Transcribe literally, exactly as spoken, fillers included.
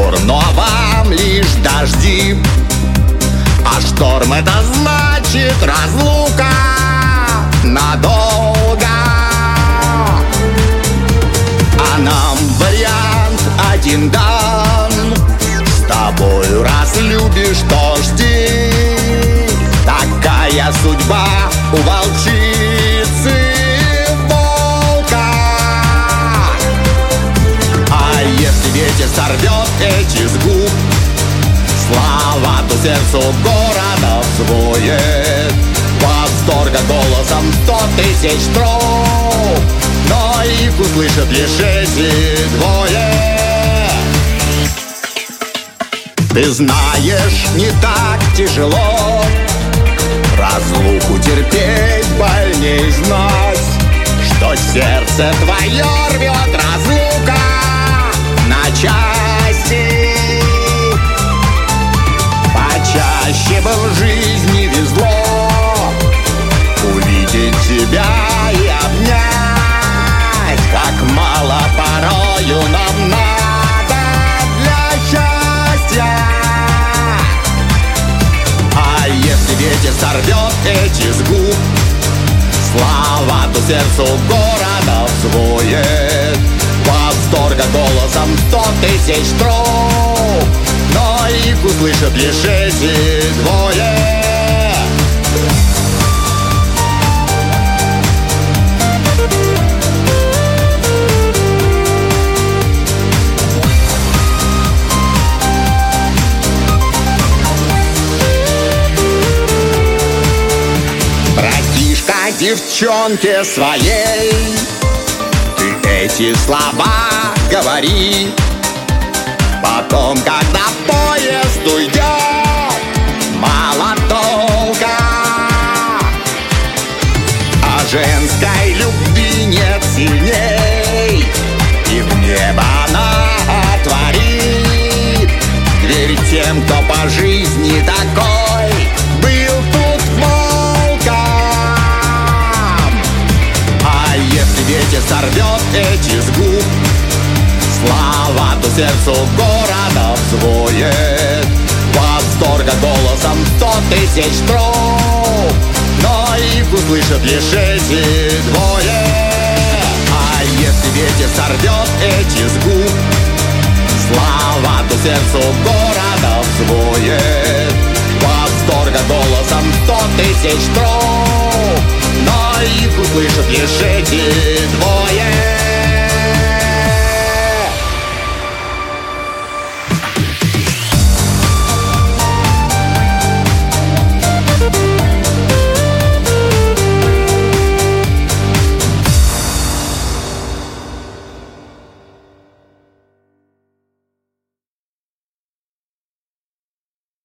дурного лишь дожди, а шторм — это значит разлука надолго. А нам вариант один дан: с тобою раз любишь, то жди. Такая судьба у волчицы волка. А если ветер сорвет эти с губ слова, то сердцу города взвоет восторга голосом сто тысяч строк, но их услышат лишь эти двое. Ты знаешь, не так тяжело разлуку терпеть, больней знать, что сердце твое рвет разлука на части. Почаще бы в жизни везло увидеть тебя и обнять, как мало порою нам надо для счастья. А если ветер сорвет эти с губ слова, то сердцу города взвоет восторга голосом сто тысяч строк, но их услышат лишь эти двое. Братишка, девчонке своей ты эти слова говори. Потом, когда поезд уйдет, мало толка. А женской любви нет сильней, и в небо она отворит дверь тем, кто по жизни такой был тут волком. А если ветер сорвет эти с губ слова, то сердцу города взвоет восторга голосом сто тысяч строк, но их услышат лишь эти двое. А если ветер сорвет эти с губ слова, то сердцу города взвоет восторга голосом сто тысяч строк, но их услышат лишь эти двое.